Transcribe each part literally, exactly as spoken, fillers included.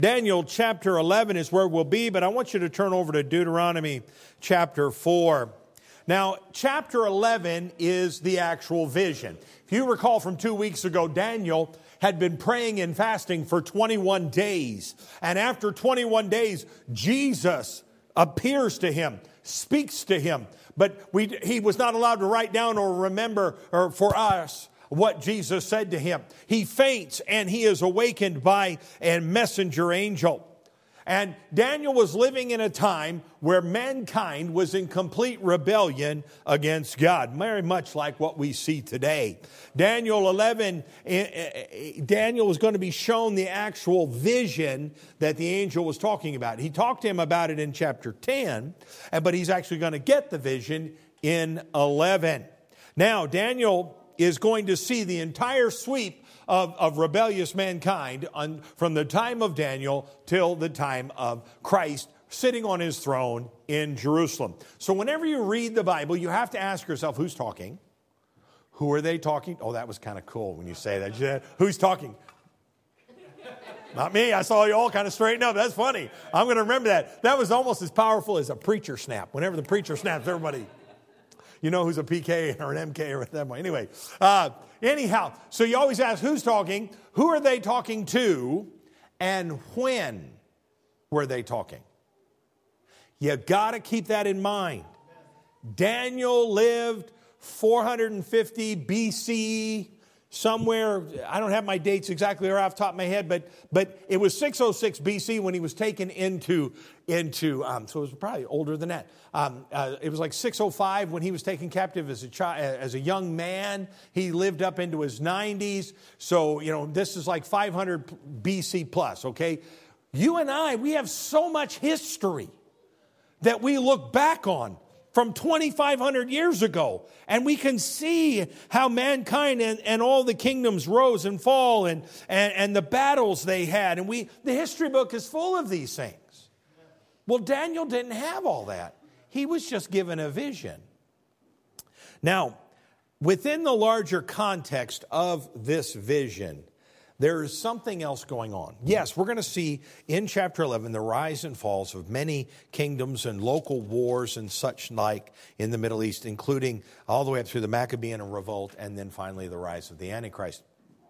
Daniel chapter eleven is where we'll be, but I want you to turn over to Deuteronomy chapter four. Now, chapter eleven is the actual vision. If you recall from two weeks ago, Daniel had been praying and fasting for twenty-one days. And after twenty-one days, Jesus appears to him, speaks to him. But we, he was not allowed to write down or remember or for us what Jesus said to him. He faints and he is awakened by a messenger angel. And Daniel was living in a time where mankind was in complete rebellion against God, very much like what we see today. Daniel eleven, Daniel was going to be shown the actual vision that the angel was talking about. He talked to him about it in chapter ten, but he's actually going to get the vision in eleven. Now, Daniel is going to see the entire sweep Of, of rebellious mankind on, from the time of Daniel till the time of Christ sitting on his throne in Jerusalem. So whenever you read the Bible, you have to ask yourself, who's talking? Who are they talking? Oh, that was kind of cool when you say that. Yeah. Who's talking? Not me. I saw you all kind of straighten up. That's funny. I'm going to remember that. That was almost as powerful as a preacher snap. Whenever the preacher snaps, everybody, you know who's a P K or an M K or that way. Anyway, uh, anyhow, so you always ask who's talking, who are they talking to, and when were they talking? You got to keep that in mind. Daniel lived four hundred fifty B C, somewhere, I don't have my dates exactly right off the top of my head, but but it was six oh six B C when he was taken into, into um, so it was probably older than that. Um, uh, it was like six oh five when he was taken captive as a child, as a young man. He lived up into his nineties. So, you know, this is like five hundred B C plus, okay? You and I, we have so much history that we look back on from twenty-five hundred years ago. And we can see how mankind and, and all the kingdoms rose and fall and, and, and the battles they had. And we the history book is full of these things. Well, Daniel didn't have all that. He was just given a vision. Now, within the larger context of this vision, there is something else going on. Yes, we're going to see in chapter eleven the rise and falls of many kingdoms and local wars and such like in the Middle East, including all the way up through the Maccabean revolt and then finally the rise of the Antichrist.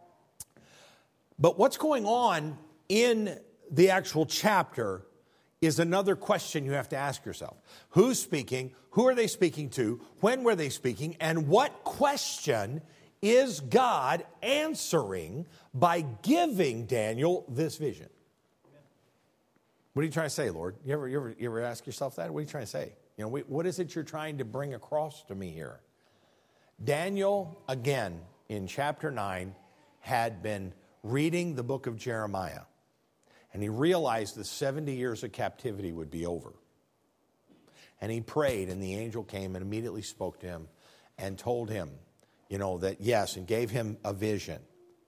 But what's going on in the actual chapter is another question you have to ask yourself. Who's speaking? Who are they speaking to? When were they speaking? And what question is God answering by giving Daniel this vision? What are you trying to say, Lord? You ever, you ever, you ever ask yourself that? What are you trying to say? You know, what is it you're trying to bring across to me here? Daniel, again, in chapter nine, had been reading the book of Jeremiah. And he realized the seventy years of captivity would be over. And he prayed, and the angel came and immediately spoke to him and told him, you know, that yes, and gave him a vision.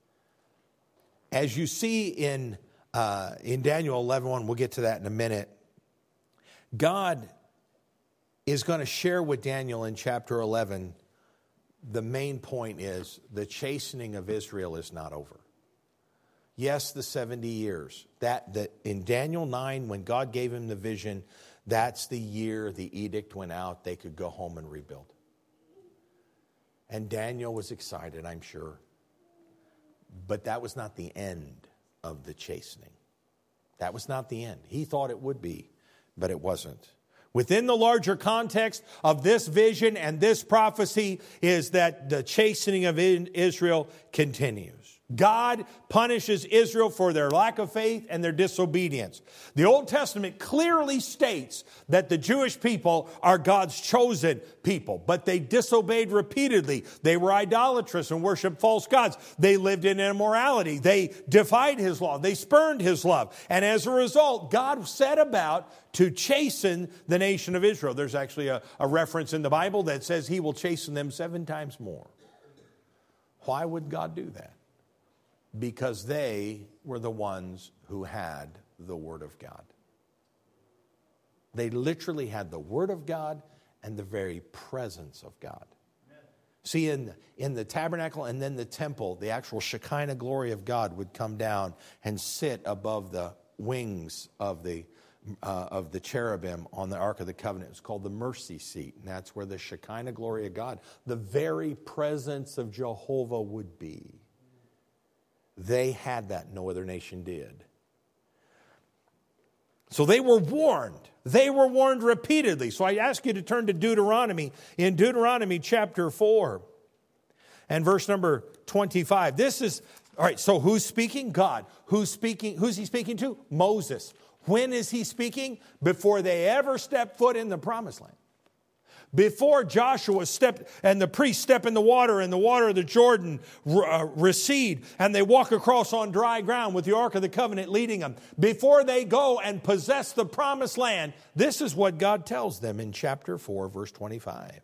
As you see in uh, in Daniel eleven one, we'll get to that in a minute, God is going to share with Daniel in chapter eleven, the main point is the chastening of Israel is not over. Yes, the seventy years. That, that in Daniel nine, when God gave him the vision, that's the year the edict went out, they could go home and rebuild. And Daniel was excited, I'm sure. But that was not the end of the chastening. That was not the end. He thought it would be, but it wasn't. Within the larger context of this vision and this prophecy is that the chastening of Israel continues. God punishes Israel for their lack of faith and their disobedience. The Old Testament clearly states that the Jewish people are God's chosen people, but they disobeyed repeatedly. They were idolatrous and worshiped false gods. They lived in immorality. They defied his law. They spurned his love. And as a result, God set about to chasten the nation of Israel. There's actually a, a reference in the Bible that says he will chasten them seven times more. Why would God do that? Because they were the ones who had the Word of God. They literally had the Word of God and the very presence of God. Amen. See, in, in the tabernacle and then the temple, the actual Shekinah glory of God would come down and sit above the wings of the uh, of the cherubim on the Ark of the Covenant. It's called the mercy seat, and that's where the Shekinah glory of God, the very presence of Jehovah, would be. They had that. No other nation did. So they were warned. They were warned repeatedly. So I ask you to turn to Deuteronomy. In Deuteronomy chapter four and verse number twenty-five. This is, all right, so who's speaking? God. Who's speaking? Who's he speaking to? Moses. When is he speaking? Before they ever step foot in the promised land. Before Joshua stepped and the priests step in the water and the water of the Jordan uh, recede and they walk across on dry ground with the Ark of the Covenant leading them. Before they go and possess the promised land, this is what God tells them in chapter four, verse twenty-five.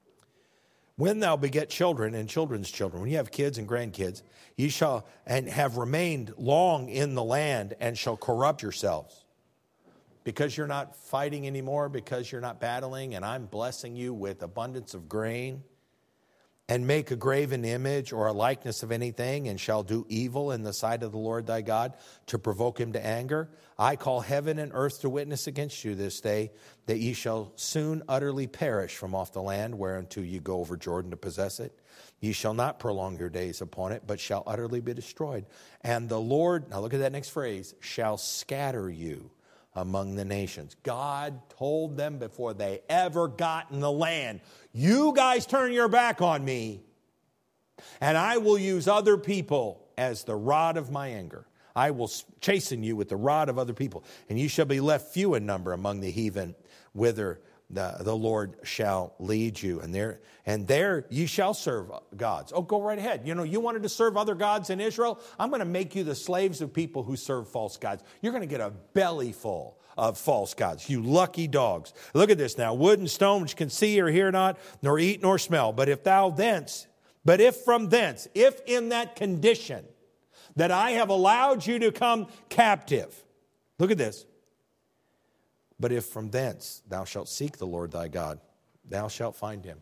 When thou beget children and children's children, when you have kids and grandkids, ye shall and have remained long in the land and shall corrupt yourselves. Because you're not fighting anymore, because you're not battling, and I'm blessing you with abundance of grain, and make a graven image or a likeness of anything, and shall do evil in the sight of the Lord thy God to provoke him to anger, I call heaven and earth to witness against you this day, that ye shall soon utterly perish from off the land whereunto ye go over Jordan to possess it. Ye shall not prolong your days upon it, but shall utterly be destroyed. And the Lord, now look at that next phrase, shall scatter you among the nations. God told them before they ever got in the land, you guys turn your back on me, and I will use other people as the rod of my anger. I will chasten you with the rod of other people, and you shall be left few in number among the heathen, whither the, the Lord shall lead you. And there, and there you shall serve gods. Oh, go right ahead. You know, you wanted to serve other gods in Israel? I'm going to make you the slaves of people who serve false gods. You're going to get a belly full of false gods, you lucky dogs. Look at this now. Wood and stone which can see or hear not, nor eat nor smell. But if thou thence, but if from thence, if in that condition that I have allowed you to come captive, look at this. But if from thence thou shalt seek the Lord thy God, thou shalt find him.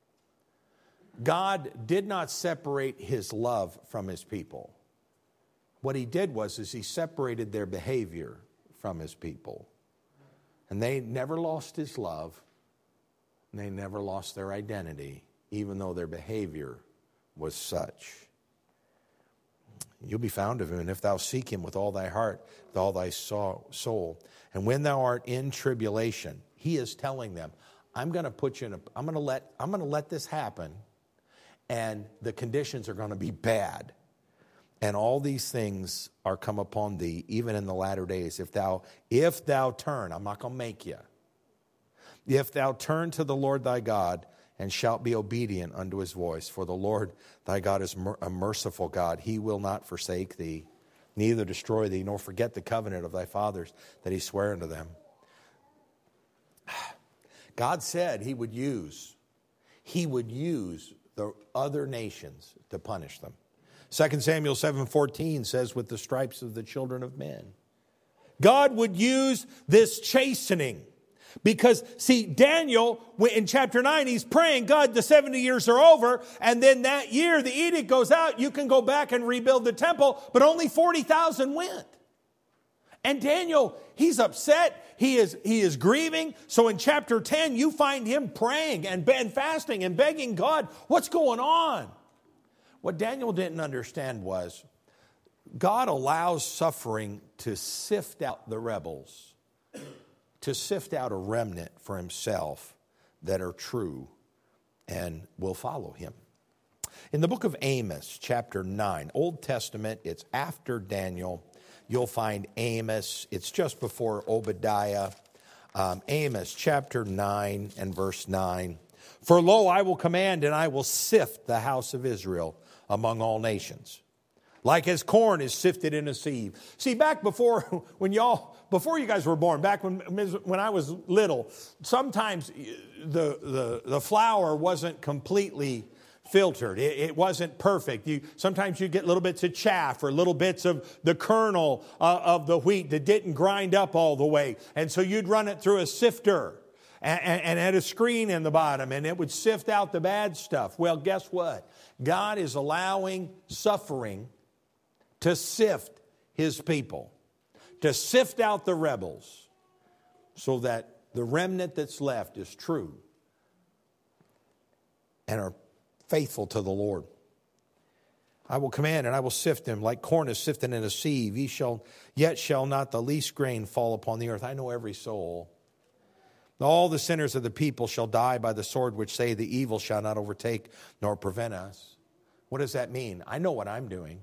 God did not separate his love from his people. What he did was is he separated their behavior from his people. And they never lost his love. And they never lost their identity, even though their behavior was such. You'll be found of him, and if thou seek him with all thy heart, with all thy soul. And when thou art in tribulation, he is telling them, I'm going to put you in a, I'm going to let, I'm going to let this happen, and the conditions are going to be bad. And all these things are come upon thee, even in the latter days. If thou, if thou turn, I'm not going to make you. If thou turn to the Lord thy God, and shalt be obedient unto his voice. For the Lord thy God is a merciful God. He will not forsake thee, neither destroy thee, nor forget the covenant of thy fathers that he sware unto them. God said he would use, he would use the other nations to punish them. Second Samuel seven fourteen says, with the stripes of the children of men. God would use this chastening. Because, see, Daniel, in chapter nine, he's praying, God, the seventy years are over, and then that year, the edict goes out, you can go back and rebuild the temple, but only forty thousand went. And Daniel, he's upset, he is, he is grieving, so in chapter ten, you find him praying and, and fasting and begging God, what's going on? What Daniel didn't understand was, God allows suffering to sift out the rebels, to sift out a remnant for himself that are true and will follow him. In the book of Amos, chapter nine, Old Testament, it's after Daniel. You'll find Amos. It's just before Obadiah. Um, Amos, chapter nine and verse nine. For lo, I will command and I will sift the house of Israel among all nations, like as corn is sifted in a sieve. See, back before, when y'all, before you guys were born, back when when I was little, sometimes the the, the flour wasn't completely filtered. It, it wasn't perfect. You sometimes you get little bits of chaff or little bits of the kernel uh, of the wheat that didn't grind up all the way, and so you'd run it through a sifter and, and, and had a screen in the bottom, and it would sift out the bad stuff. Well, guess what? God is allowing suffering to sift his people, to sift out the rebels so that the remnant that's left is true and are faithful to the Lord. I will command and I will sift them like corn is sifted in a sieve. Ye shall, yet shall not the least grain fall upon the earth. I know every soul. All the sinners of the people shall die by the sword, which say the evil shall not overtake nor prevent us. What does that mean? I know what I'm doing.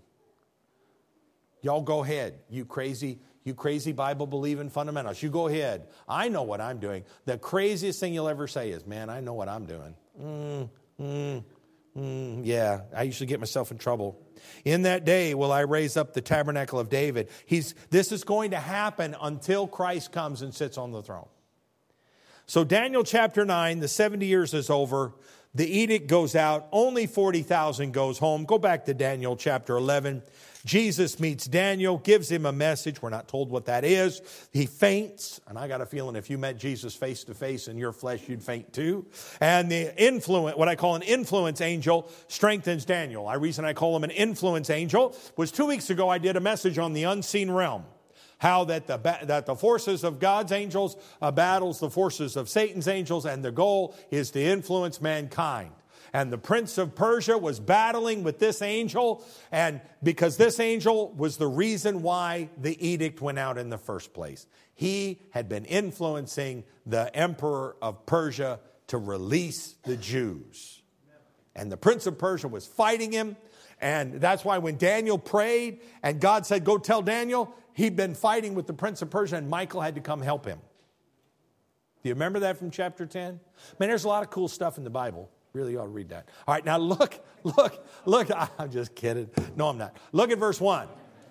Y'all go ahead. You crazy, you crazy Bible believing fundamentalists. You go ahead. I know what I'm doing. The craziest thing you'll ever say is, man, I know what I'm doing. Mm, mm, mm, yeah, I usually get myself in trouble. In that day will I raise up the tabernacle of David. He's, this is going to happen until Christ comes and sits on the throne. So Daniel chapter nine, the seventy years is over. The edict goes out. Only forty thousand goes home. Go back to Daniel chapter eleven. Jesus meets Daniel, gives him a message. We're not told what that is. He faints. And I got a feeling if you met Jesus face to face in your flesh, you'd faint too. And the influence, what I call an influence angel, strengthens Daniel. The reason I call him an influence angel was two weeks ago I did a message on the unseen realm. How that the, that the forces of God's angels uh, battles the forces of Satan's angels, and the goal is to influence mankind. And the prince of Persia was battling with this angel, and because this angel was the reason why the edict went out in the first place. He had been influencing the emperor of Persia to release the Jews. And the prince of Persia was fighting him, and that's why when Daniel prayed, and God said, go tell Daniel, he'd been fighting with the prince of Persia, and Michael had to come help him. Do you remember that from chapter ten? Man, there's a lot of cool stuff in the Bible. Really ought to read that. All right, now look, look, look. I'm just kidding. No, I'm not. Look at verse one.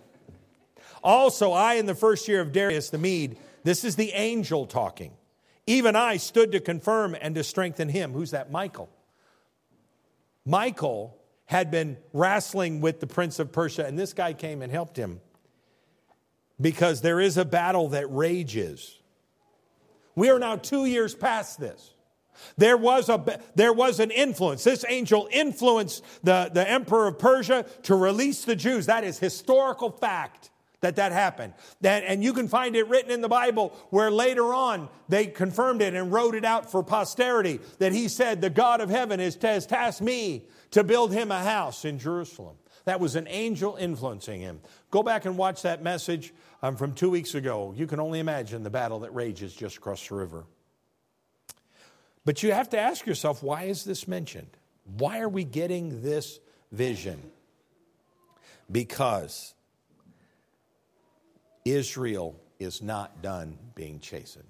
Also, I in the first year of Darius the Mede, this is the angel talking. Even I stood to confirm and to strengthen him. Who's that? Michael. Michael had been wrestling with the prince of Persia, and this guy came and helped him. Because there is a battle that rages. We are now two years past this. There was a there was an influence. This angel influenced the, the emperor of Persia to release the Jews. That is historical fact that that happened. That, and you can find it written in the Bible where later on they confirmed it and wrote it out for posterity. That he said, the God of heaven has, has tasked me to build him a house in Jerusalem. That was an angel influencing him. Go back and watch that message um, from two weeks ago. You can only imagine the battle that rages just across the river. But you have to ask yourself, why is this mentioned? Why are we getting this vision? Because Israel is not done being chastened.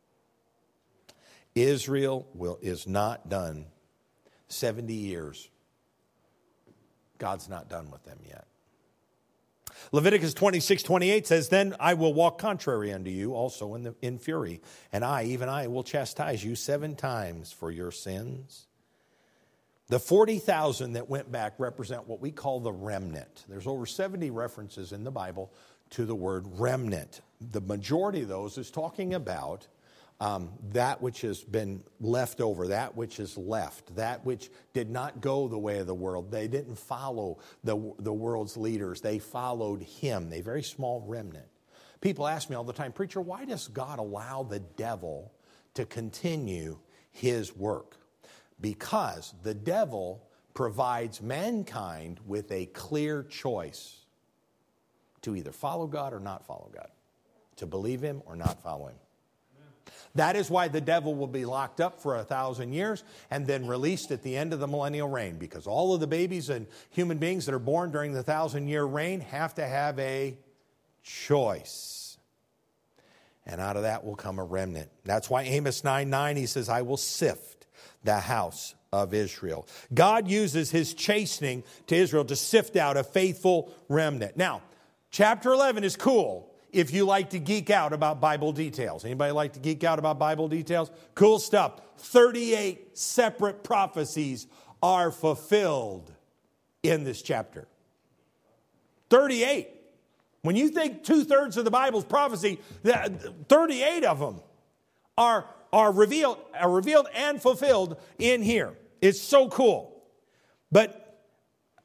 Israel will, is not done. seventy years. God's not done with them yet. Leviticus twenty-six twenty-eight says, then I will walk contrary unto you also in, the, in fury, and I, even I, will chastise you seven times for your sins. The forty thousand that went back represent what we call the remnant. There's over seventy references in the Bible to the word remnant. The majority of those is talking about Um, that which has been left over, that which is left, that which did not go the way of the world. They didn't follow the, the world's leaders. They followed him, a very small remnant. People ask me all the time, preacher, why does God allow the devil to continue his work? Because the devil provides mankind with a clear choice to either follow God or not follow God, to believe him or not follow him. That is why the devil will be locked up for a thousand years and then released at the end of the millennial reign. Because all of the babies and human beings that are born during the thousand year reign have to have a choice. And out of that will come a remnant. That's why Amos nine nine, he says, I will sift the house of Israel. God uses his chastening to Israel to sift out a faithful remnant. Now, chapter eleven is cool. If you like to geek out about Bible details. Anybody like to geek out about Bible details? Cool stuff. thirty-eight separate prophecies are fulfilled in this chapter. thirty-eight. When you think two-thirds of the Bible's prophecy, thirty-eight of them are, are, revealed, are revealed and fulfilled in here. It's so cool. But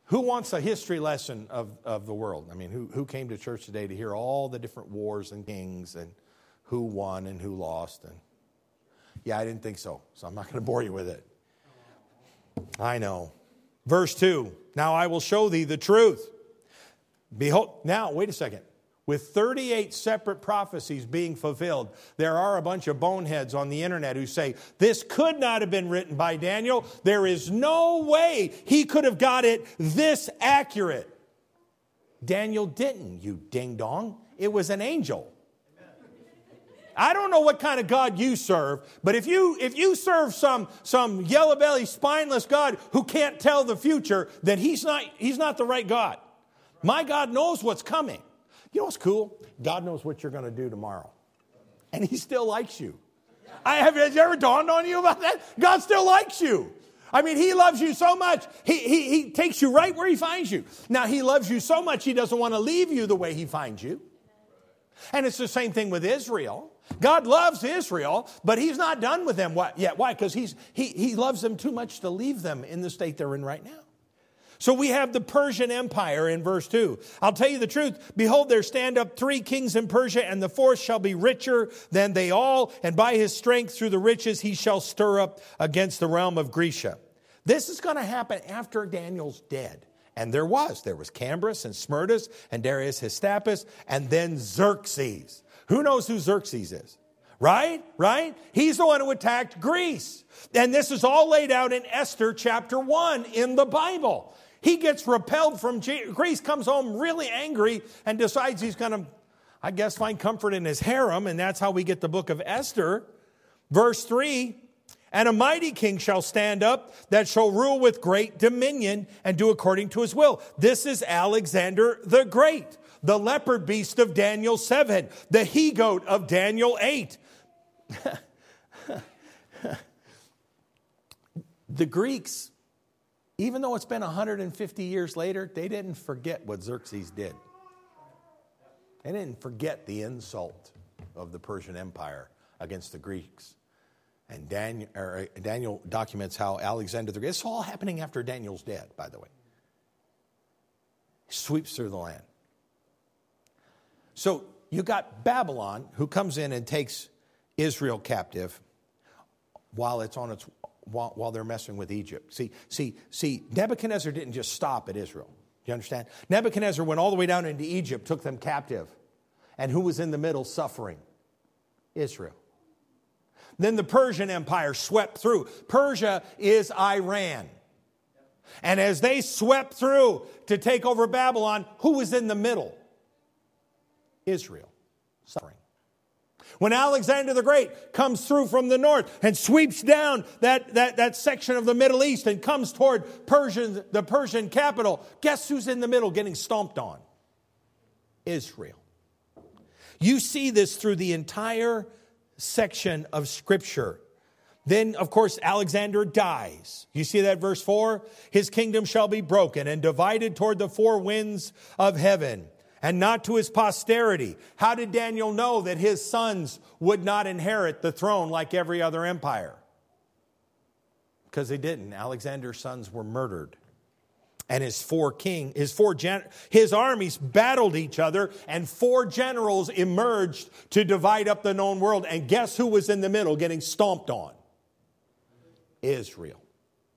Who wants a history lesson of, of the world? I mean, who, who came to church today to hear all the different wars and kings and who won and who lost? And yeah, I didn't think so, so I'm not going to bore you with it. I know. Verse two, now I will show thee the truth. Behold, now, wait a second. With thirty-eight separate prophecies being fulfilled, there are a bunch of boneheads on the internet who say, this could not have been written by Daniel. There is no way he could have got it this accurate. Daniel didn't, you ding-dong. It was an angel. I don't know what kind of God you serve, but if you if you serve some some yellow-bellied, spineless God who can't tell the future, then he's not he's not the right God. My God knows what's coming. You know what's cool? God knows what you're going to do tomorrow. And he still likes you. I, have it ever dawned on you about that? God still likes you. I mean, he loves you so much. He, he, he takes you right where he finds you. Now, he loves you so much, he doesn't want to leave you the way he finds you. And it's the same thing with Israel. God loves Israel, but he's not done with them yet. Why? Because he's he, he loves them too much to leave them in the state they're in right now. So we have the Persian Empire in verse two. I'll tell you the truth. Behold, there stand up three kings in Persia, and the fourth shall be richer than they all. And by his strength through the riches he shall stir up against the realm of Grecia. This is going to happen after Daniel's dead. And there was. There was Cambris and Smerdis and Darius Hystaspes and then Xerxes. Who knows who Xerxes is? Right? Right? He's the one who attacked Greece. And this is all laid out in Esther chapter one in the Bible. He gets repelled from Greece, comes home really angry, and decides he's going to, I guess, find comfort in his harem. And that's how we get the book of Esther. Verse three, and a mighty king shall stand up that shall rule with great dominion and do according to his will. This is Alexander the Great, the leopard beast of Daniel seven, the he-goat of Daniel eight. The Greeks, even though it's been one hundred fifty years later, they didn't forget what Xerxes did. They didn't forget the insult of the Persian Empire against the Greeks. And Daniel, or Daniel documents how Alexander the Great, it's all happening after Daniel's dead, by the way. He sweeps through the land. So you got Babylon, who comes in and takes Israel captive while it's on its while, while they're messing with Egypt. See, see, see, Nebuchadnezzar didn't just stop at Israel. You understand? Nebuchadnezzar went all the way down into Egypt, took them captive. And who was in the middle suffering? Israel. Then the Persian Empire swept through. Persia is Iran. And as they swept through to take over Babylon, who was in the middle? Israel. Suffering. When Alexander the Great comes through from the north and sweeps down that, that, that section of the Middle East and comes toward Persian, the Persian capital, guess who's in the middle getting stomped on? Israel. You see this through the entire section of Scripture. Then, of course, Alexander dies. You see that verse four? His kingdom shall be broken and divided toward the four winds of heaven, and not to his posterity. How did Daniel know that his sons would not inherit the throne like every other empire? Because they didn't. Alexander's sons were murdered. And his four king, his four gen, his armies battled each other, and four generals emerged to divide up the known world. And guess who was in the middle getting stomped on? Israel.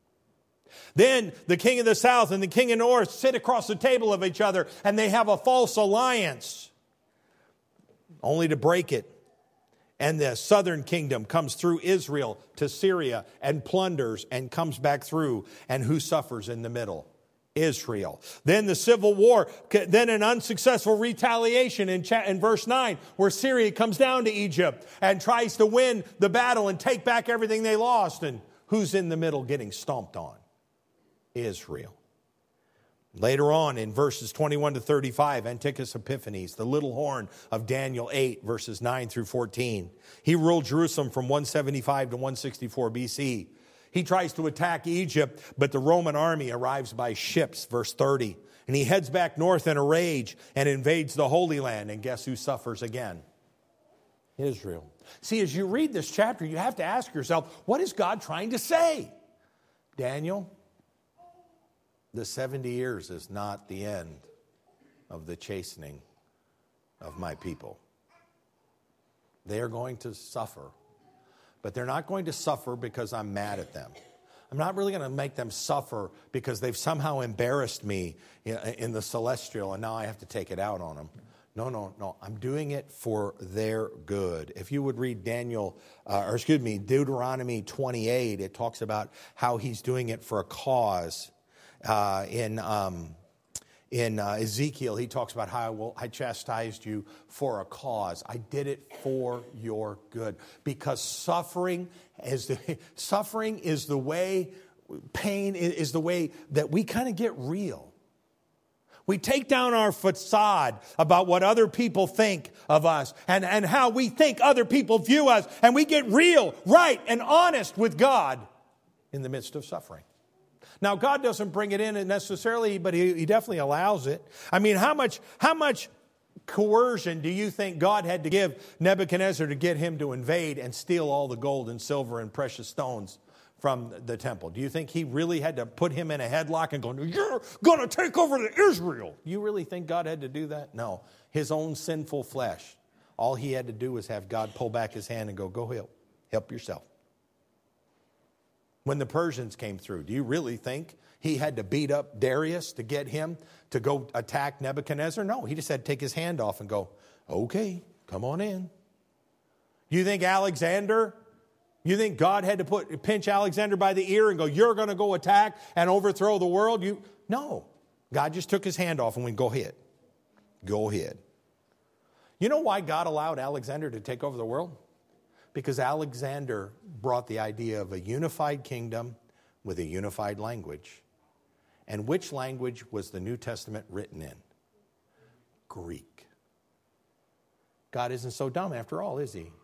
Then the king of the south and the king of the north sit across the table of each other, and they have a false alliance, only to break it. And the southern kingdom comes through Israel to Syria and plunders and comes back through. And who suffers in the middle? Israel. Then the civil war, then an unsuccessful retaliation in, cha- in verse nine, where Syria comes down to Egypt and tries to win the battle and take back everything they lost. And who's in the middle getting stomped on? Israel. Later on in verses twenty-one to thirty-five, Antiochus Epiphanes, the little horn of Daniel eight, verses nine through fourteen. He ruled Jerusalem from one seventy-five to one sixty-four B C. He tries to attack Egypt, but the Roman army arrives by ships, verse thirty. And he heads back north in a rage and invades the Holy Land. And guess who suffers again? Israel. See, as you read this chapter, you have to ask yourself, what is God trying to say? Daniel, The seventy years is not the end of the chastening of my people. They are going to suffer, but they're not going to suffer because I'm mad at them. I'm not really going to make them suffer because they've somehow embarrassed me in the celestial and now I have to take it out on them. No, no, no. I'm doing it for their good. If you would read Daniel, uh, or excuse me, Deuteronomy twenty-eight, it talks about how he's doing it for a cause. Uh, in um, in uh, Ezekiel, he talks about how I, will, I chastised you for a cause. I did it for your good, because suffering is the suffering is the way, pain is the way that we kind of get real. We take down our facade about what other people think of us and, and how we think other people view us, and we get real, right, and honest with God in the midst of suffering. Now, God doesn't bring it in necessarily, but he, he definitely allows it. I mean, how much, how much coercion do you think God had to give Nebuchadnezzar to get him to invade and steal all the gold and silver and precious stones from the temple? Do you think he really had to put him in a headlock and go, you're going to take over to Israel? You really think God had to do that? No. His own sinful flesh. All he had to do was have God pull back his hand and go, go help. Help yourself. When the Persians came through, do you really think he had to beat up Darius to get him to go attack Nebuchadnezzar? No, he just had to take his hand off and go, okay, come on in. You think Alexander, you think God had to put pinch Alexander by the ear and go, you're going to go attack and overthrow the world? You No, God just took his hand off and went, go ahead. Go ahead. You know why God allowed Alexander to take over the world? Because Alexander brought the idea of a unified kingdom with a unified language. And which language was the New Testament written in? Greek. God isn't so dumb after all, is he?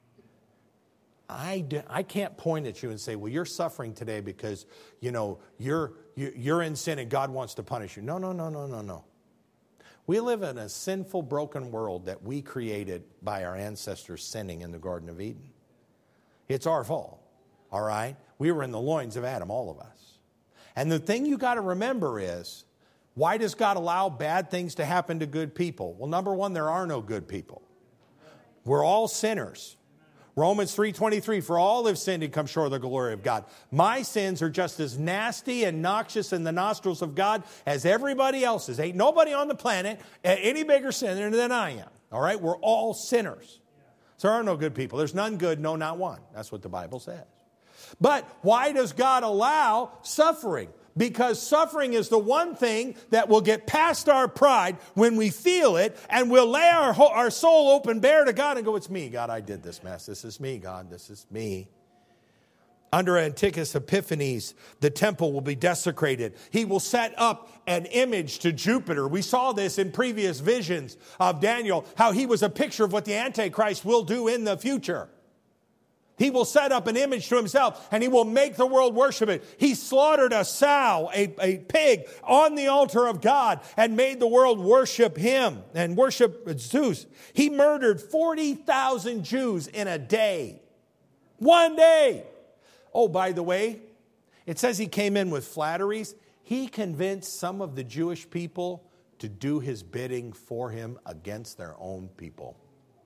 I, do, I can't point at you and say, well, you're suffering today because, you know, you're, you're in sin and God wants to punish you. No, no, no, no, no, no. We live in a sinful, broken world that we created by our ancestors sinning in the Garden of Eden. It's our fault, all right? We were in the loins of Adam, all of us. And the thing you got to remember is, why does God allow bad things to happen to good people? Well, number one, there are no good people. We're all sinners. Romans three twenty-three, for all have sinned and come short of the glory of God. My sins are just as nasty and noxious in the nostrils of God as everybody else's. Ain't nobody on the planet any bigger sinner than I am. All right? We're all sinners. So there are no good people. There's none good, no, not one. That's what the Bible says. But why does God allow suffering? Because suffering is the one thing that will get past our pride when we feel it, and we'll lay our, our soul open bare to God and go, it's me, God, I did this mess. This is me, God, this is me. Under Antiochus Epiphanes, the temple will be desecrated. He will set up an image to Jupiter. We saw this in previous visions of Daniel, how he was a picture of what the Antichrist will do in the future. He will set up an image to himself, and he will make the world worship it. He slaughtered a sow, a, a pig, on the altar of God and made the world worship him and worship Zeus. He murdered forty thousand Jews in a day. One day. Oh, by the way, it says he came in with flatteries. He convinced some of the Jewish people to do his bidding for him against their own people.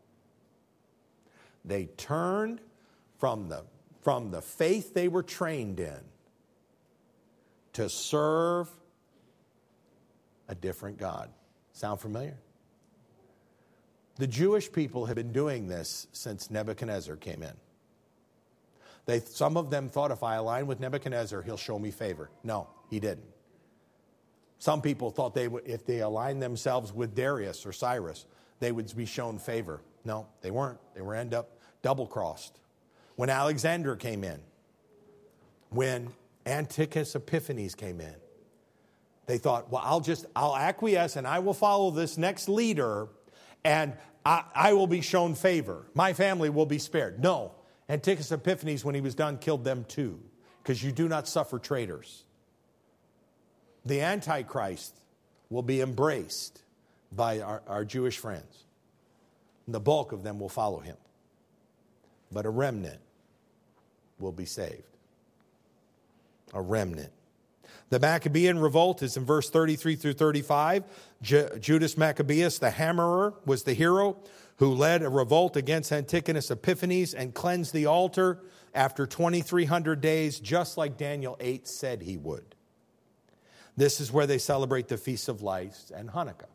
They turned from the, from the faith they were trained in to serve a different God. Sound familiar? The Jewish people have been doing this since Nebuchadnezzar came in. They, some of them thought, if I align with Nebuchadnezzar, he'll show me favor. No, he didn't. Some people thought they would, if they aligned themselves with Darius or Cyrus, they would be shown favor. No, they weren't. They were end up double-crossed. When Alexander came in, when Antiochus Epiphanes came in, they thought, well, I'll just, I'll acquiesce and I will follow this next leader and I, I will be shown favor. My family will be spared. No. Antiochus Epiphanes, when he was done, killed them too, because you do not suffer traitors. The Antichrist will be embraced by our, our Jewish friends. And the bulk of them will follow him. But a remnant will be saved. A remnant. The Maccabean revolt is in verse thirty-three through thirty-five. Ju- Judas Maccabeus, the hammerer, was the hero who led a revolt against Antigonus Epiphanes and cleansed the altar after twenty-three hundred days, just like Daniel eight said he would. This is where they celebrate the Feast of Lights and Hanukkah.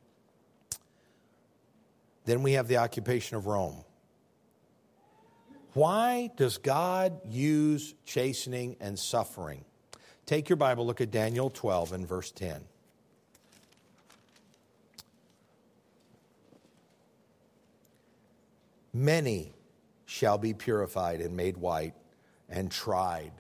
Then we have the occupation of Rome. Why does God use chastening and suffering? Take your Bible, look at Daniel twelve and verse ten. Many shall be purified and made white and tried.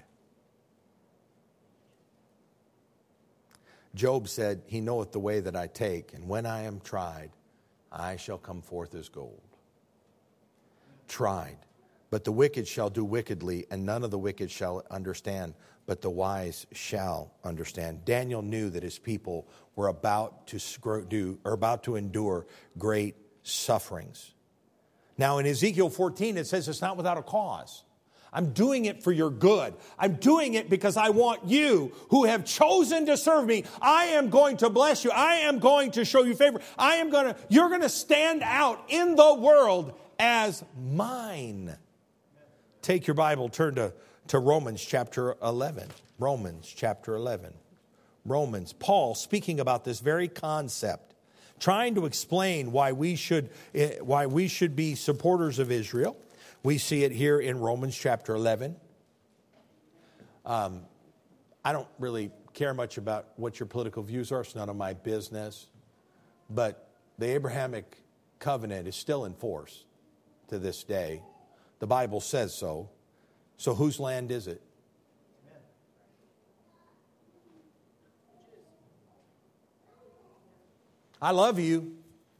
Job said, He knoweth the way that I take, and when I am tried, I shall come forth as gold. Tried. But the wicked shall do wickedly, and none of the wicked shall understand, but the wise shall understand. Daniel knew that his people were about to do or about to endure great sufferings. Now in Ezekiel fourteen, it says it's not without a cause. I'm doing it for your good. I'm doing it because I want you who have chosen to serve me. I am going to bless you. I am going to show you favor. I am going to, you're going to stand out in the world as mine. Take your Bible, turn to, to Romans chapter eleven. Romans chapter eleven. Romans, Paul speaking about this very concept, trying to explain why we should, why we should be supporters of Israel. We see it here in Romans chapter eleven. Um, I don't really care much about what your political views are. It's none of my business. But the Abrahamic covenant is still in force to this day. The Bible says so. So whose land is it? I love you.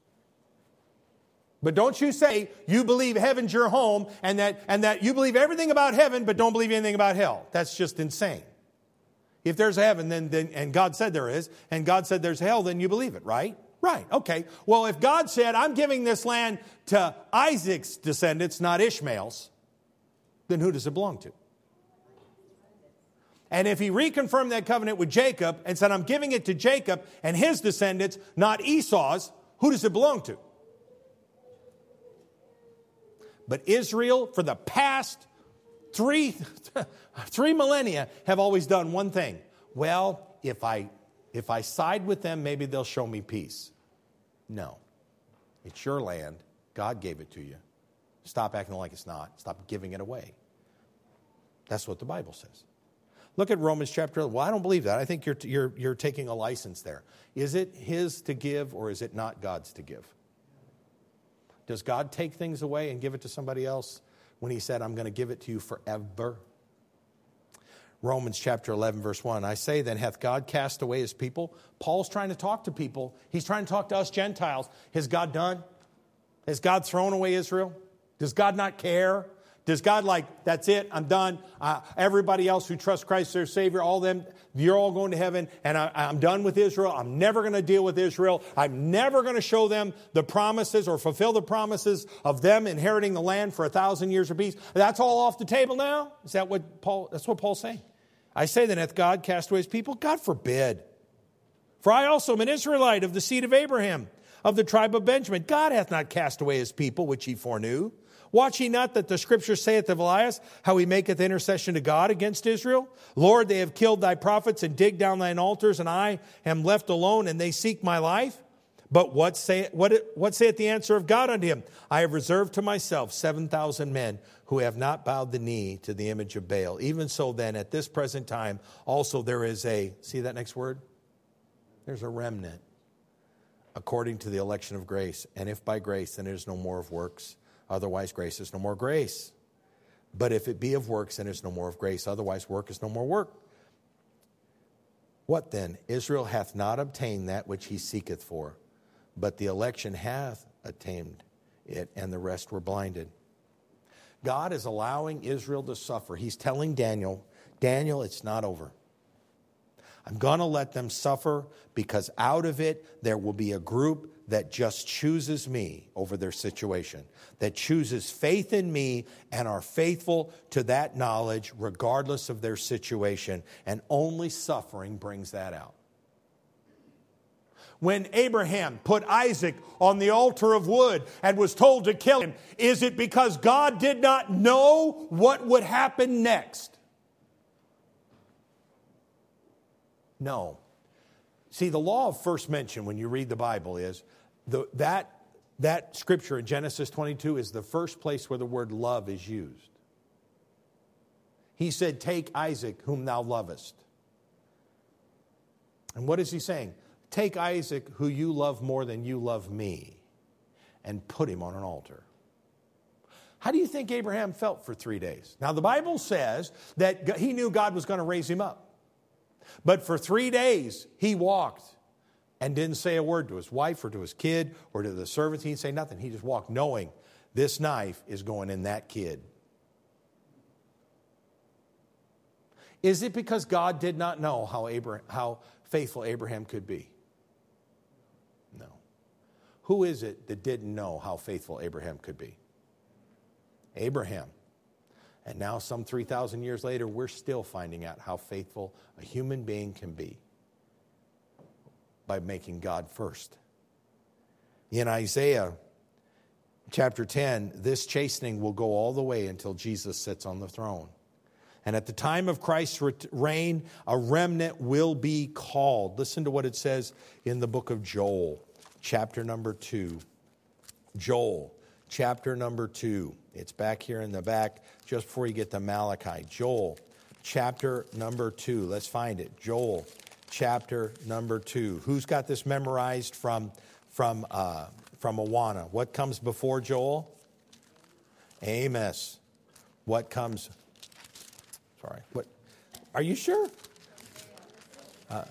But don't you say you believe heaven's your home and that, and that you believe everything about heaven but don't believe anything about hell. That's just insane. If there's a heaven, then, then and God said there is, and God said there's hell, then you believe it, right? Right, okay. Well, if God said, I'm giving this land to Isaac's descendants, not Ishmael's, then who does it belong to? And if he reconfirmed that covenant with Jacob and said, I'm giving it to Jacob and his descendants, not Esau's, who does it belong to? But Israel, for the past three, three millennia, have always done one thing. Well, if I, if I side with them, maybe they'll show me peace. No. It's your land. God gave it to you. Stop acting like it's not. Stop giving it away. That's what the Bible says. Look at Romans chapter. Well, I don't believe that. I think you're, you're, you're taking a license there. Is it his to give or is it not God's to give? Does God take things away and give it to somebody else when he said, I'm going to give it to you forever? Romans chapter eleven, verse one. I say then, hath God cast away his people? Paul's trying to talk to people. He's trying to talk to us Gentiles. Has God done? Has God thrown away Israel? Does God not care? Does God like, that's it, I'm done. Uh, everybody else who trusts Christ as their Savior, all them, you're all going to heaven, and I, I'm done with Israel. I'm never going to deal with Israel. I'm never going to show them the promises or fulfill the promises of them inheriting the land for a thousand years of peace. That's all off the table now? Is that what Paul, that's what Paul's saying? I say then, hath God cast away his people? God forbid. For I also am an Israelite of the seed of Abraham, of the tribe of Benjamin. God hath not cast away his people, which he foreknew. Watch ye not that the scripture saith of Elias, how he maketh intercession to God against Israel? Lord, they have killed thy prophets and digged down thine altars, and I am left alone, and they seek my life. But what, say, what, what saith the answer of God unto him? I have reserved to myself seven thousand men who have not bowed the knee to the image of Baal. Even so then, at this present time, also there is a, see that next word? There's a remnant, according to the election of grace. And if by grace, then it is no more of works. Otherwise, grace is no more grace. But if it be of works, then it is no more of grace. Otherwise, work is no more work. What then? Israel hath not obtained that which he seeketh for, but the election hath attained it, and the rest were blinded. God is allowing Israel to suffer. He's telling Daniel, Daniel, it's not over. I'm going to let them suffer because out of it, there will be a group that just chooses me over their situation, that chooses faith in me and are faithful to that knowledge regardless of their situation. And only suffering brings that out. When Abraham put Isaac on the altar of wood and was told to kill him, is it because God did not know what would happen next? No. See, the law of first mention when you read the Bible is the, that, that scripture in Genesis twenty-two is the first place where the word love is used. He said, take Isaac whom thou lovest. And what is he saying? Take Isaac, who you love more than you love me, and put him on an altar. How do you think Abraham felt for three days? Now, the Bible says that he knew God was going to raise him up. But for three days, he walked and didn't say a word to his wife or to his kid or to the servants. He didn't say nothing. He just walked knowing this knife is going in that kid. Is it because God did not know how Abraham, how faithful Abraham could be? No. Who is it that didn't know how faithful Abraham could be? Abraham. And now some three thousand years later, we're still finding out how faithful a human being can be by making God first. In Isaiah chapter ten, this chastening will go all the way until Jesus sits on the throne. And at the time of Christ's reign, a remnant will be called. Listen to what it says in the book of Joel, chapter number two. Joel, chapter number two. It's back here in the back, just before you get to Malachi. Joel, chapter number two. Let's find it. Joel, chapter number two. Who's got this memorized from, from, uh, from Awana? What comes before Joel? Amos. What comes... Sorry. What? Are you sure? Uh,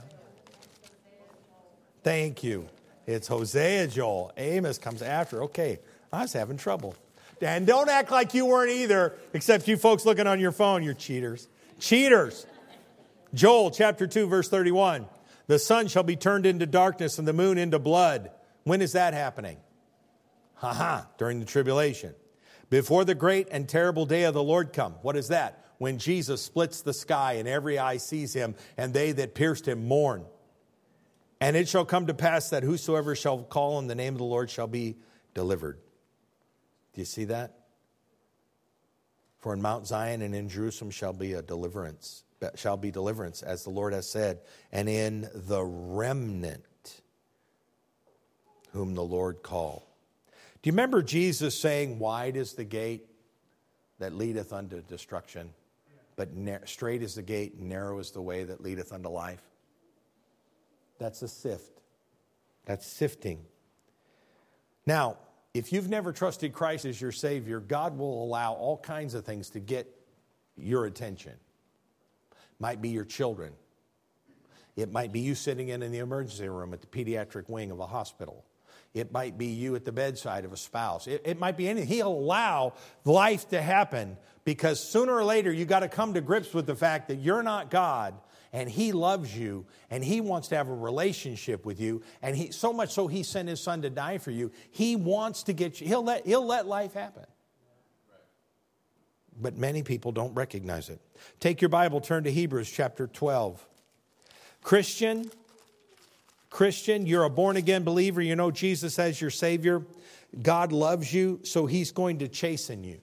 thank you. It's Hosea, Joel. Amos comes after. Okay. I was having trouble. And don't act like you weren't either, except you folks looking on your phone. You're cheaters. Cheaters. Joel chapter two, verse thirty-one. The sun shall be turned into darkness and the moon into blood. When is that happening? Ha ha. During the tribulation. Before the great and terrible day of the Lord come. What is that? When Jesus splits the sky and every eye sees him, and they that pierced him mourn. And it shall come to pass that whosoever shall call on the name of the Lord shall be delivered. Do you see that? For in Mount Zion and in Jerusalem shall be a deliverance, shall be deliverance, as the Lord has said, and in the remnant whom the Lord called. Do you remember Jesus saying, wide is the gate that leadeth unto destruction, but straight is the gate, and narrow is the way that leadeth unto life? That's a sift. That's sifting. Now, if you've never trusted Christ as your Savior, God will allow all kinds of things to get your attention. Might be your children. It might be you sitting in, in the emergency room at the pediatric wing of a hospital. It might be you at the bedside of a spouse. It, it might be anything. He'll allow life to happen because sooner or later you got to come to grips with the fact that you're not God and He loves you and He wants to have a relationship with you. And he so much so He sent His Son to die for you. He wants to get you. He'll let, he'll let life happen. But many people don't recognize it. Take your Bible, turn to Hebrews chapter twelve. Christian, Christian, you're a born-again believer. You know Jesus as your Savior. God loves you, so He's going to chasten you.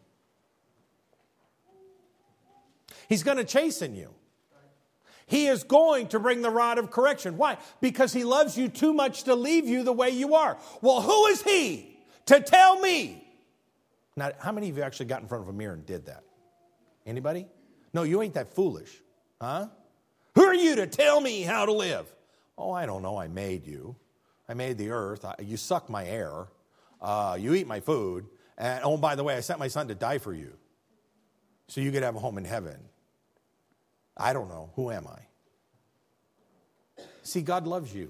He's going to chasten you. He is going to bring the rod of correction. Why? Because He loves you too much to leave you the way you are. Well, who is He to tell me? Now, how many of you actually got in front of a mirror and did that? Anybody? No, you ain't that foolish. Huh? Who are you to tell me how to live? Oh, I don't know. I made you. I made the earth. I, you suck my air. Uh, you eat my food. And oh, by the way, I sent my Son to die for you so you could have a home in heaven. I don't know. Who am I? See, God loves you.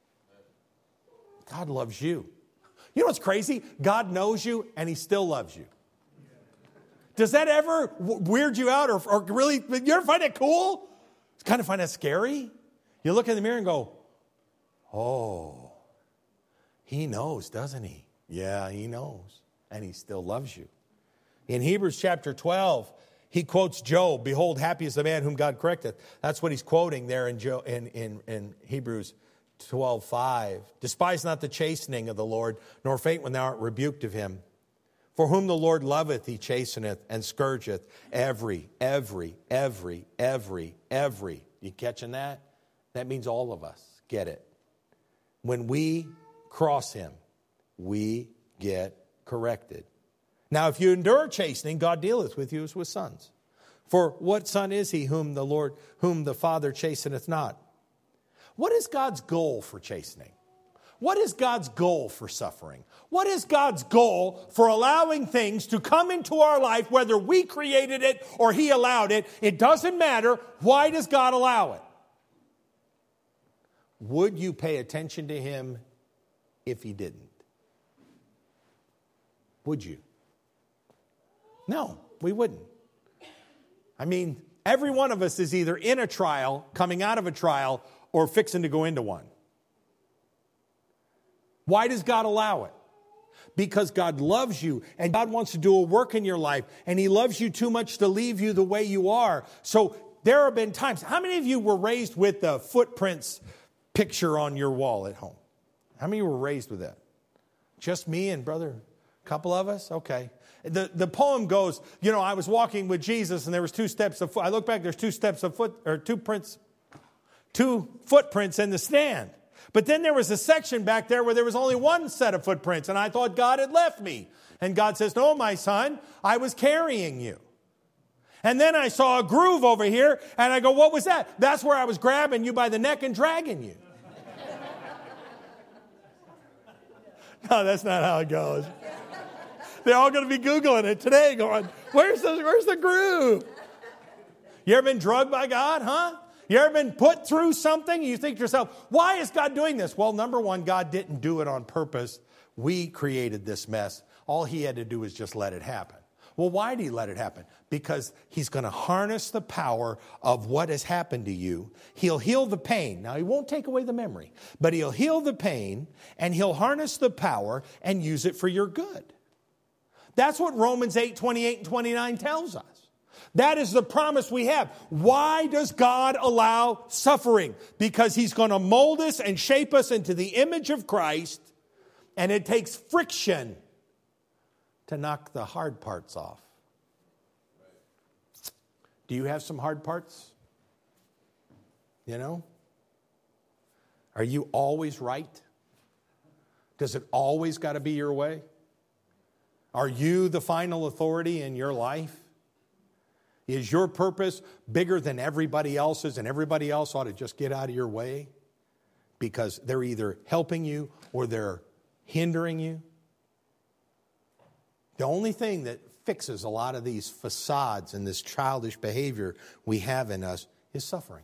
God loves you. You know what's crazy? God knows you and He still loves you. Does that ever weird you out or, or really, you ever find it cool? Kind of find it scary? You look in the mirror and go, oh, he knows, doesn't he? Yeah, he knows. And he still loves you. In Hebrews chapter twelve, he quotes Job, behold, happy is the man whom God correcteth. That's what he's quoting there in, Job, in, in, in Hebrews twelve five. Despise not the chastening of the Lord, nor faint when thou art rebuked of him. For whom the Lord loveth, he chasteneth and scourgeth every, every, every, every, every. You catching that? That means all of us get it. When we cross him, we get corrected. Now, if you endure chastening, God dealeth with you as with sons. For what son is he whom the Lord, whom the Father chasteneth not? What is God's goal for chastening? What is God's goal for suffering? What is God's goal for allowing things to come into our life, whether we created it or he allowed it? It doesn't matter. Why does God allow it? Would you pay attention to him if he didn't? Would you? No, we wouldn't. I mean, every one of us is either in a trial, coming out of a trial, or fixing to go into one. Why does God allow it? Because God loves you, and God wants to do a work in your life, and he loves you too much to leave you the way you are. So there have been times. How many of you were raised with the footprints picture on your wall at home? How many were raised with that? Just me and brother, a couple of us? Okay. The, the poem goes, you know, I was walking with Jesus and there was two steps of foot. I look back, there's two steps of foot, or two prints, two footprints in the stand. But then there was a section back there where there was only one set of footprints, and I thought God had left me. And God says, no, my son, I was carrying you. And then I saw a groove over here, and I go, what was that? That's where I was grabbing you by the neck and dragging you. No, that's not how it goes. They're all going to be Googling it today going, where's the, where's the groove? You ever been drugged by God, huh? You ever been put through something and you think to yourself, why is God doing this? Well, number one, God didn't do it on purpose. We created this mess. All he had to do was just let it happen. Well, why did he let it happen? Because he's going to harness the power of what has happened to you. He'll heal the pain. Now, he won't take away the memory, but he'll heal the pain and he'll harness the power and use it for your good. That's what Romans eight, twenty-eight and twenty-nine tells us. That is the promise we have. Why does God allow suffering? Because he's going to mold us and shape us into the image of Christ, and it takes friction to knock the hard parts off. Do you have some hard parts? You know? Are you always right? Does it always got to be your way? Are you the final authority in your life? Is your purpose bigger than everybody else's, and everybody else ought to just get out of your way because they're either helping you or they're hindering you? The only thing that fixes a lot of these facades and this childish behavior we have in us is suffering.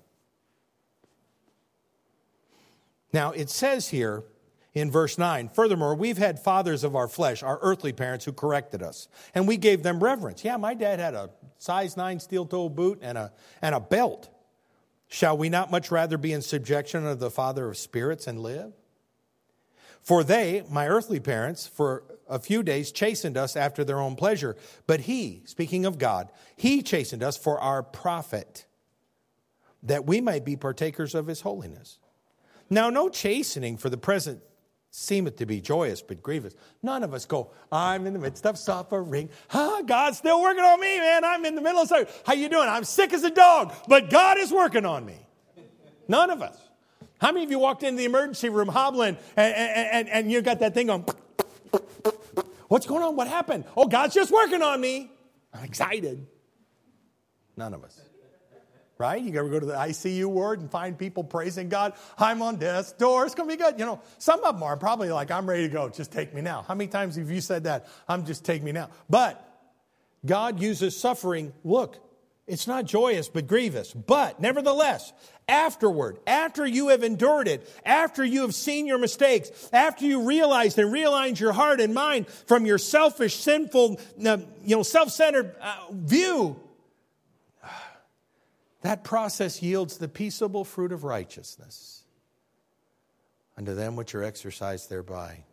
Now, it says here in verse nine, furthermore, we've had fathers of our flesh, our earthly parents, who corrected us, and we gave them reverence. Yeah, my dad had a size nine steel-toe boot and a, and a belt. Shall we not much rather be in subjection of the Father of spirits and live? For they, my earthly parents, for a few days chastened us after their own pleasure. But he, speaking of God, he chastened us for our profit, that we might be partakers of his holiness. Now, no chastening for the present seemeth to be joyous, but grievous. None of us go, I'm in the midst of suffering. Ah, God's still working on me, man. I'm in the middle of suffering. How you doing? I'm sick as a dog, but God is working on me. None of us. How many of you walked into the emergency room hobbling and, and, and you got that thing on? What's going on? What happened? Oh, God's just working on me. I'm excited. None of us. Right? You ever go to the I C U ward and find people praising God? I'm on death's door. It's going to be good. You know, some of them are probably like, I'm ready to go. Just take me now. How many times have you said that? I'm just take me now. But God uses suffering. Look, it's not joyous, but grievous. But nevertheless, afterward, after you have endured it, after you have seen your mistakes, after you realized and realigned your heart and mind from your selfish, sinful, you know, self-centered uh, view, That process yields the peaceable fruit of righteousness unto them which are exercised thereby.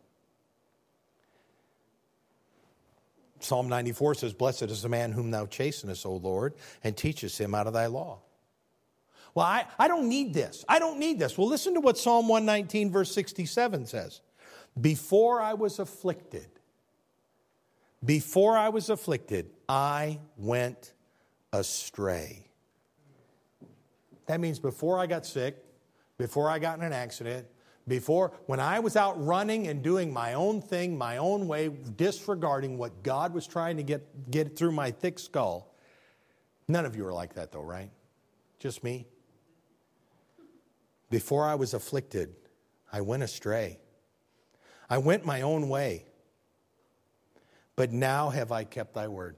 Psalm ninety-four says, blessed is the man whom thou chastenest, O Lord, and teachest him out of thy law. Well, I, I don't need this. I don't need this. Well, listen to what Psalm one nineteen verse sixty-seven says. Before I was afflicted, before I was afflicted, I went astray. That means before I got sick, before I got in an accident, before, when I was out running and doing my own thing, my own way, disregarding what God was trying to get, get through my thick skull. None of you are like that though, right? Just me. Before I was afflicted, I went astray. I went my own way. But now have I kept thy word.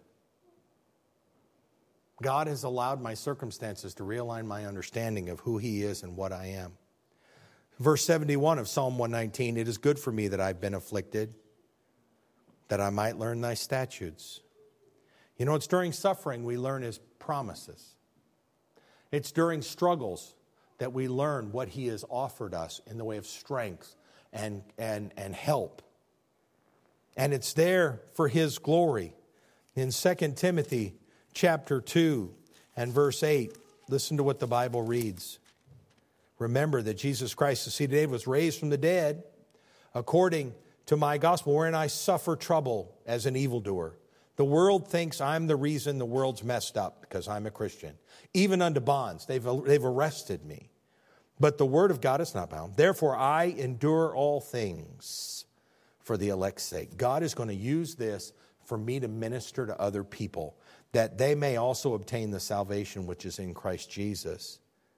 God has allowed my circumstances to realign my understanding of who he is and what I am. Verse seventy-one of Psalm one nineteen, it is good for me that I've been afflicted, that I might learn thy statutes. You know, it's during suffering we learn his promises. It's during struggles that we learn what he has offered us in the way of strength and, and, and help. And it's there for his glory. In Second Timothy chapter two and verse eight, listen to what the Bible reads. Remember that Jesus Christ, the seed of David, was raised from the dead according to my gospel, wherein I suffer trouble as an evildoer. The world thinks I'm the reason the world's messed up because I'm a Christian. Even unto bonds, they've, they've arrested me. But the word of God is not bound. Therefore, I endure all things for the elect's sake. God is going to use this for me to minister to other people, that they may also obtain the salvation which is in Christ Jesus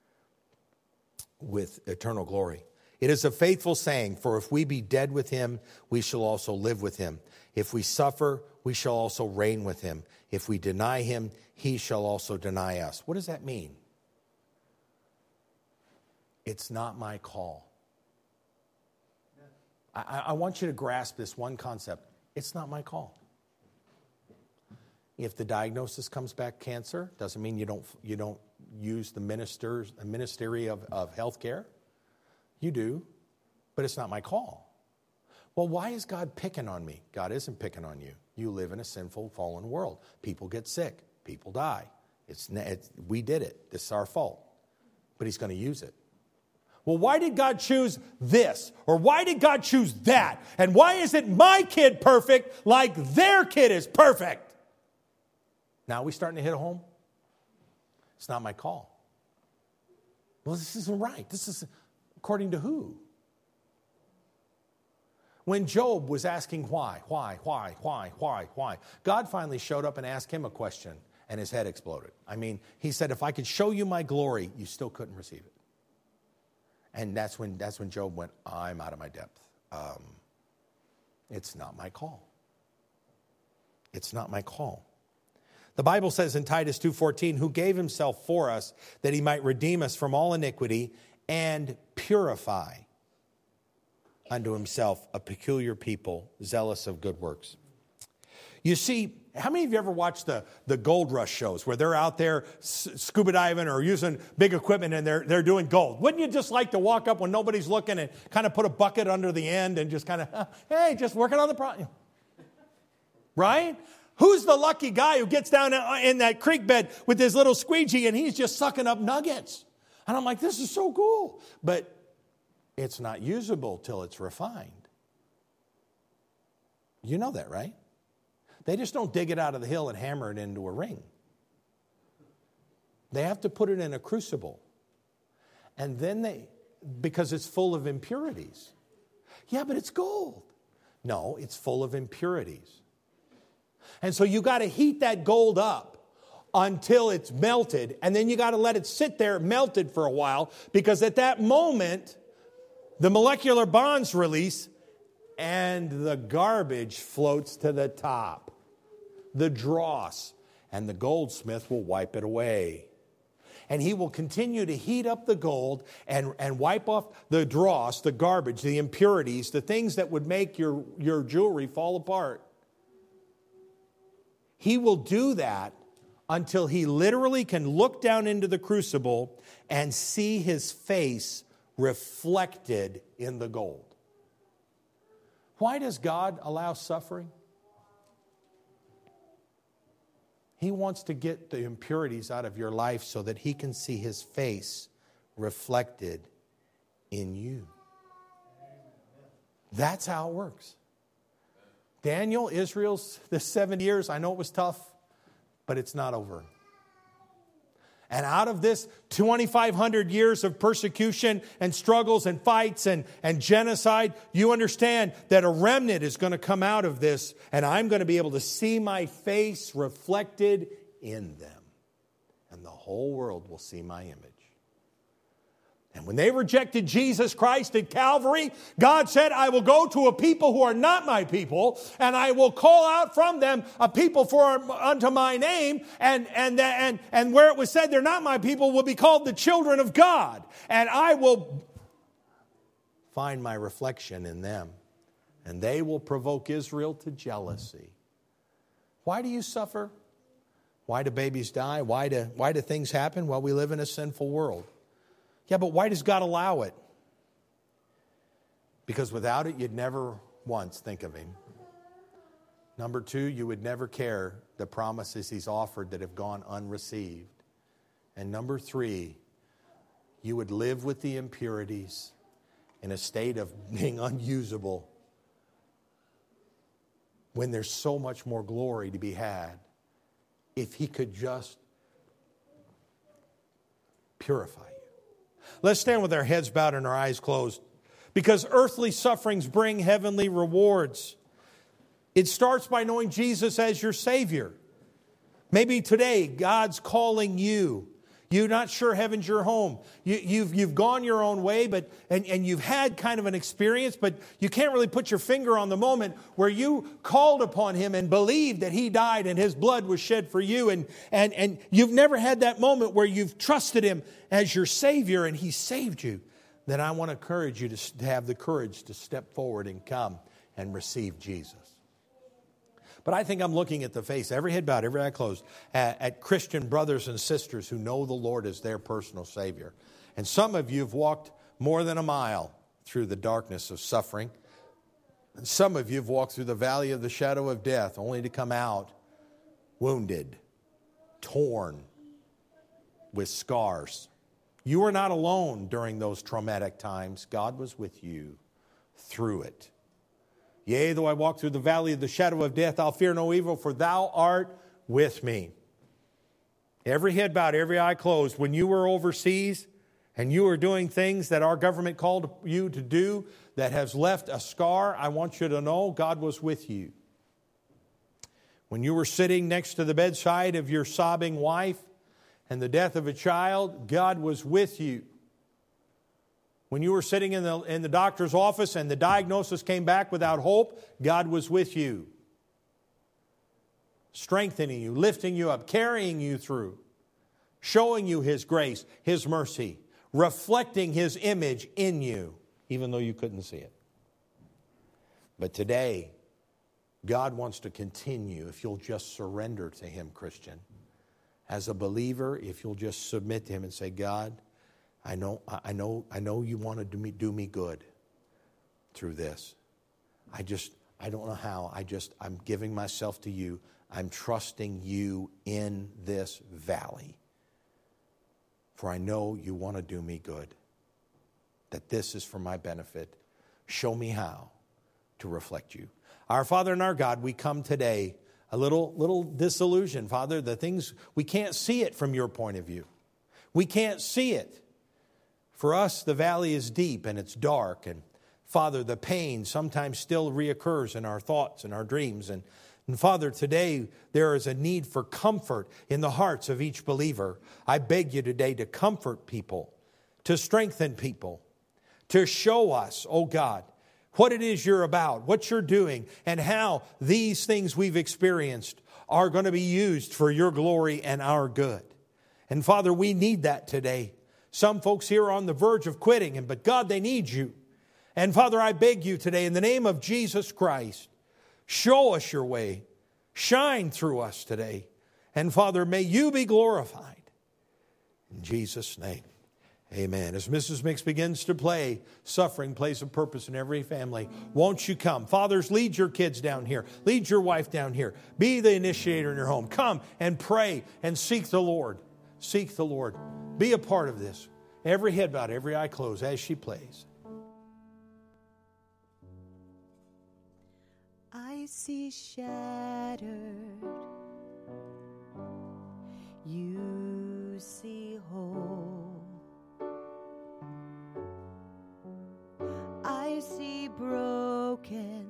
with eternal glory. It is a faithful saying, for if we be dead with him, we shall also live with him. If we suffer, we shall also reign with him. If we deny him, he shall also deny us. What does that mean? It's not my call. I, I want you to grasp this one concept. It's not my call. If the diagnosis comes back cancer, doesn't mean you don't you don't use the ministers, the ministry of, of health care. You do, but it's not my call. Well, why is God picking on me? God isn't picking on you. You live in a sinful, fallen world. People get sick. People die. It's, it's we did it. This is our fault. But he's going to use it. Well, why did God choose this? Or why did God choose that? And why isn't my kid perfect like their kid is perfect? Now we starting to hit home? It's not my call. Well, this isn't right. This is according to who? When Job was asking why, why, why, why, why, why, God finally showed up and asked him a question, and his head exploded. I mean, he said, if I could show you my glory, you still couldn't receive it. And that's when that's when Job went, I'm out of my depth. Um, it's not my call. It's not my call. The Bible says in Titus two fourteen, who gave himself for us that he might redeem us from all iniquity and purify unto himself a peculiar people, zealous of good works. You see, how many of you ever watched the, the gold rush shows where they're out there s- scuba diving or using big equipment and they're, they're doing gold? Wouldn't you just like to walk up when nobody's looking and kind of put a bucket under the end and just kind of, uh, hey, just working on the problem? Right? Who's the lucky guy who gets down in that creek bed with his little squeegee and he's just sucking up nuggets? And I'm like, this is so cool. But it's not usable till it's refined. You know that, right? They just don't dig it out of the hill and hammer it into a ring. They have to put it in a crucible. And then they, because it's full of impurities. Yeah, but it's gold. No, it's full of impurities. And so you got to heat that gold up until it's melted. And then you got to let it sit there melted for a while. Because at that moment, the molecular bonds release and the garbage floats to the top. The dross, and the goldsmith will wipe it away. And he will continue to heat up the gold and, and wipe off the dross, the garbage, the impurities, the things that would make your, your jewelry fall apart. He will do that until he literally can look down into the crucible and see his face reflected in the gold. Why does God allow suffering? He wants to get the impurities out of your life so that he can see his face reflected in you. That's how it works. Daniel, Israel's the seven years, I know it was tough, but it's not over. And out of this twenty-five hundred years of persecution and struggles and fights and, and genocide, you understand that a remnant is going to come out of this, and I'm going to be able to see my face reflected in them. And the whole world will see my image. And when they rejected Jesus Christ at Calvary, God said, I will go to a people who are not my people, and I will call out from them a people for unto my name, and, and, and, and where it was said they're not my people will be called the children of God. And I will find my reflection in them, and they will provoke Israel to jealousy. Why do you suffer? Why do babies die? Why do, why do things happen? Well, we live in a sinful world. Yeah, but why does God allow it? Because without it, you'd never once think of Him. Number two, you would never care the promises He's offered that have gone unreceived. And number three, you would live with the impurities in a state of being unusable when there's so much more glory to be had if He could just purify you. Let's stand with our heads bowed and our eyes closed. Because earthly sufferings bring heavenly rewards. It starts by knowing Jesus as your Savior. Maybe today God's calling you. You're not sure heaven's your home. You, you've, you've gone your own way, but and, and you've had kind of an experience, but you can't really put your finger on the moment where you called upon Him and believed that He died and His blood was shed for you. And, and, and you've never had that moment where you've trusted Him as your Savior and He saved you. Then I want to encourage you to, to have the courage to step forward and come and receive Jesus. But I think I'm looking at the face, every head bowed, every eye closed, at, at Christian brothers and sisters who know the Lord as their personal Savior. And some of you have walked more than a mile through the darkness of suffering. And some of you have walked through the valley of the shadow of death only to come out wounded, torn, with scars. You were not alone during those traumatic times. God was with you through it. Yea, though I walk through the valley of the shadow of death, I'll fear no evil, for thou art with me. Every head bowed, every eye closed. When you were overseas and you were doing things that our government called you to do that has left a scar, I want you to know God was with you. When you were sitting next to the bedside of your sobbing wife and the death of a child, God was with you. When you were sitting in the, in the doctor's office and the diagnosis came back without hope, God was with you. Strengthening you, lifting you up, carrying you through, showing you His grace, His mercy, reflecting His image in you, even though you couldn't see it. But today, God wants to continue if you'll just surrender to Him, Christian. As a believer, if you'll just submit to Him and say, God, I know, I know, I know you want to do me, do me good through this. I just, I don't know how. I just, I'm giving myself to you. I'm trusting you in this valley. For I know you want to do me good. That this is for my benefit. Show me how to reflect you. Our Father and our God, we come today a little, little disillusioned, Father. The things, we can't see it from your point of view. We can't see it. For us, the valley is deep and it's dark. And Father, the pain sometimes still reoccurs in our thoughts and our dreams. And, and Father, today there is a need for comfort in the hearts of each believer. I beg you today to comfort people, to strengthen people, to show us, oh God, what it is you're about, what you're doing, and how these things we've experienced are going to be used for your glory and our good. And Father, we need that today. Some folks here are on the verge of quitting, but God, they need you. And Father, I beg you today, in the name of Jesus Christ, show us your way. Shine through us today. And Father, may you be glorified. In Jesus' name, amen. As Missus Mix begins to play, suffering plays a purpose in every family. Won't you come? Fathers, lead your kids down here. Lead your wife down here. Be the initiator in your home. Come and pray and seek the Lord. Seek the Lord. Be a part of this. Every head bowed, every eye closed as she plays. I see shattered. You see whole. I see broken,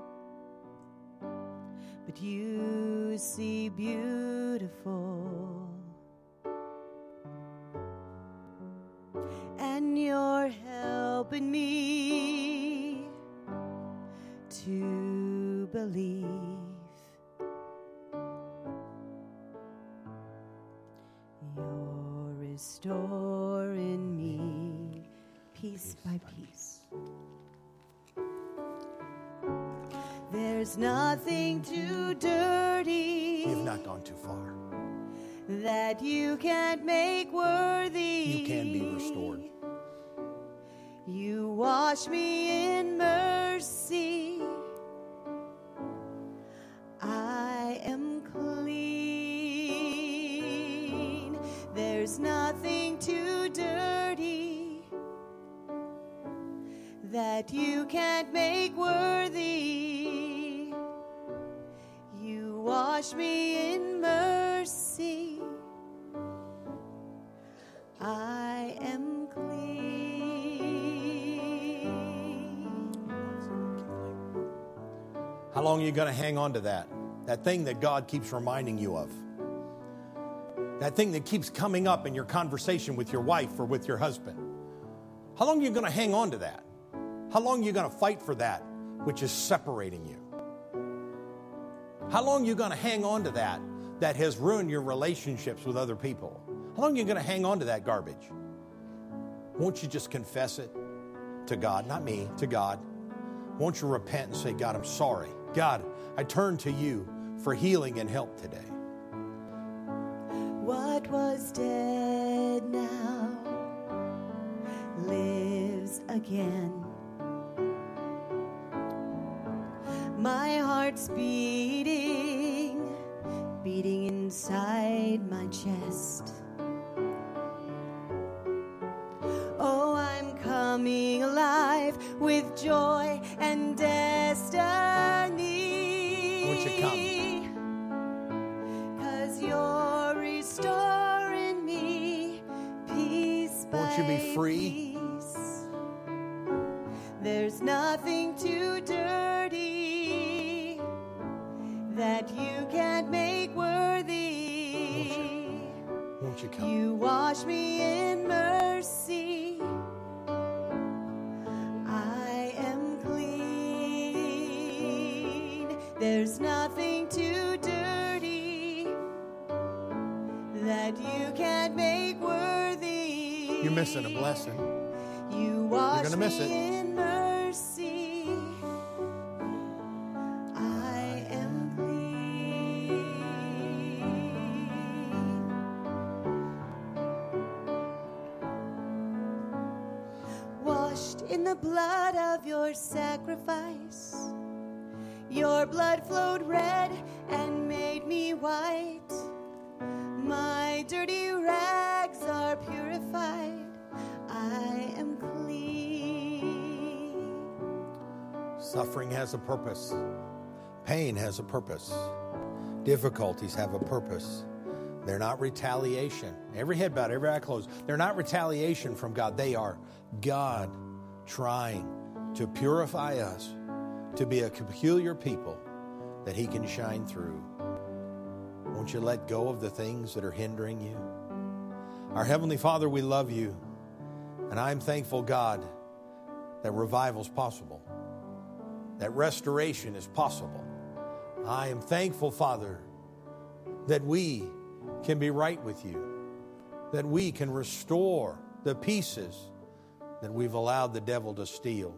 but you see beautiful. And you're helping me to believe. You're restoring me piece by piece. There's nothing too dirty. You've not gone too far. That you can't make worthy. You can be restored. You wash me in mercy. I am clean. There's nothing too dirty that you can't make worthy. You wash me in mercy. I am clean. How long are you going to hang on to that? That thing that God keeps reminding you of. That thing that keeps coming up in your conversation with your wife or with your husband. How long are you going to hang on to that? How long are you going to fight for that which is separating you? How long are you going to hang on to that that has ruined your relationships with other people? How long are you going to hang on to that garbage? Won't you just confess it to God? Not me, to God. Won't you repent and say, God, I'm sorry. God, I turn to you for healing and help today. What was dead now lives again. My heart's beating, beating inside my chest. Oh, I'm coming alive with joy and destiny. Won't you come? 'Cause you're restoring me piece by Won't you be free? piece. There's nothing too dirty that you can't make worthy. Won't you come? You wash me in mercy. I am clean. There's nothing too dirty that you can't make worthy. You're missing a blessing. You wash gonna miss me it. in mercy. I am clean. Washed in the blood of your sacrifice. Your blood flowed red and made me white. My dirty rags are purified. I am clean. Suffering has a purpose. Pain has a purpose. Difficulties have a purpose. They're not retaliation. Every head bowed, every eye closed. They're not retaliation from God. They are God trying to purify us to be a peculiar people that He can shine through. Won't you let go of the things that are hindering you? Our Heavenly Father, we love you. And I'm thankful, God, that revival is possible. That restoration is possible. I am thankful, Father, that we can be right with you. That we can restore the pieces that we've allowed the devil to steal.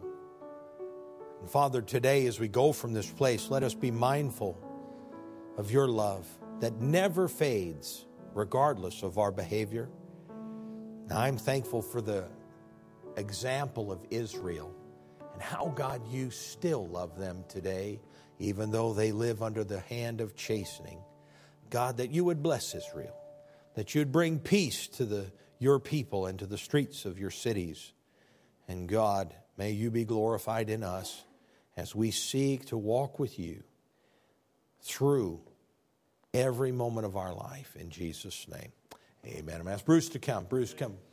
And Father, today as we go from this place, let us be mindful of your love. that never fades regardless of our behavior. Now, I'm thankful for the example of Israel and how, God, you still love them today, even though they live under the hand of chastening. God, that you would bless Israel, that you'd bring peace to the, your people and to the streets of your cities. And God, may you be glorified in us as we seek to walk with you through every moment of our life. In Jesus' name, amen. I'm going to ask Bruce to come. Bruce, come.